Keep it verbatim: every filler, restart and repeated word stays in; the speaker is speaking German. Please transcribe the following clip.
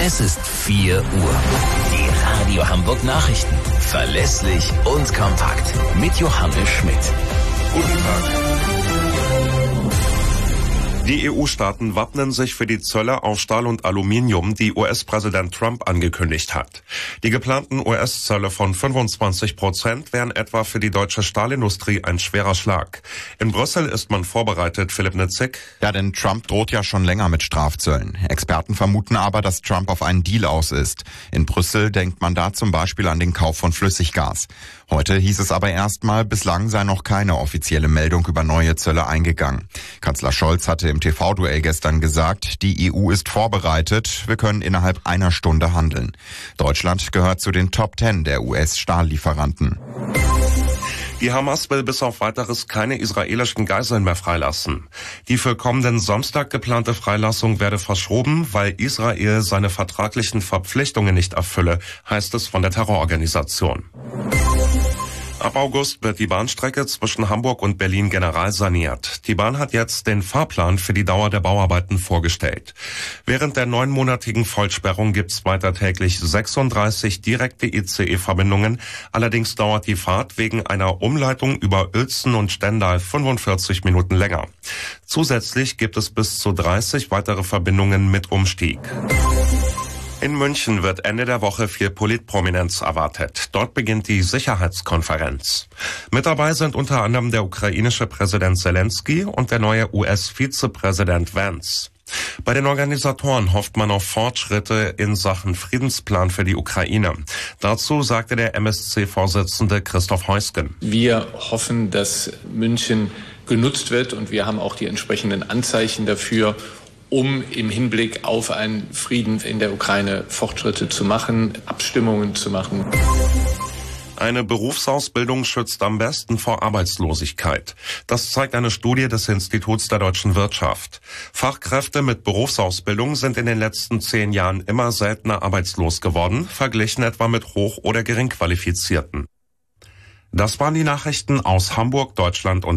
Es ist vier Uhr. Die Radio Hamburg Nachrichten. Verlässlich und kompakt. Mit Johannes Schmidt. Guten Tag. Die E U-Staaten wappnen sich für die Zölle auf Stahl und Aluminium, die U S-Präsident Trump angekündigt hat. Die geplanten U S-Zölle von fünfundzwanzig Prozent wären etwa für die deutsche Stahlindustrie ein schwerer Schlag. In Brüssel ist man vorbereitet, Philipp Nitzig. Ja, denn Trump droht ja schon länger mit Strafzöllen. Experten vermuten aber, dass Trump auf einen Deal aus ist. In Brüssel denkt man da zum Beispiel an den Kauf von Flüssiggas. Heute hieß es aber erstmal, bislang sei noch keine offizielle Meldung über neue Zölle eingegangen. Kanzler Scholz hatte im T V-Duell gestern gesagt, die E U ist vorbereitet, wir können innerhalb einer Stunde handeln. Deutschland gehört zu den Top Ten der U S-Stahllieferanten. Die Hamas will bis auf Weiteres keine israelischen Geiseln mehr freilassen. Die für kommenden Samstag geplante Freilassung werde verschoben, weil Israel seine vertraglichen Verpflichtungen nicht erfülle, heißt es von der Terrororganisation. Ab August wird die Bahnstrecke zwischen Hamburg und Berlin general saniert. Die Bahn hat jetzt den Fahrplan für die Dauer der Bauarbeiten vorgestellt. Während der neunmonatigen Vollsperrung gibt's weiter täglich sechsunddreißig direkte I C E-Verbindungen. Allerdings dauert die Fahrt wegen einer Umleitung über Uelzen und Stendal fünfundvierzig Minuten länger. Zusätzlich gibt es bis zu dreißig weitere Verbindungen mit Umstieg. In München wird Ende der Woche viel Politprominenz erwartet. Dort beginnt die Sicherheitskonferenz. Mit dabei sind unter anderem der ukrainische Präsident Zelensky und der neue U S-Vizepräsident Vance. Bei den Organisatoren hofft man auf Fortschritte in Sachen Friedensplan für die Ukraine. Dazu sagte der M S C-Vorsitzende Christoph Heusgen. Wir hoffen, dass München genutzt wird und wir haben auch die entsprechenden Anzeichen dafür, um im Hinblick auf einen Frieden in der Ukraine Fortschritte zu machen, Abstimmungen zu machen. Eine Berufsausbildung schützt am besten vor Arbeitslosigkeit. Das zeigt eine Studie des Instituts der deutschen Wirtschaft. Fachkräfte mit Berufsausbildung sind in den letzten zehn Jahren immer seltener arbeitslos geworden, verglichen etwa mit hoch- oder geringqualifizierten. Das waren die Nachrichten aus Hamburg, Deutschland und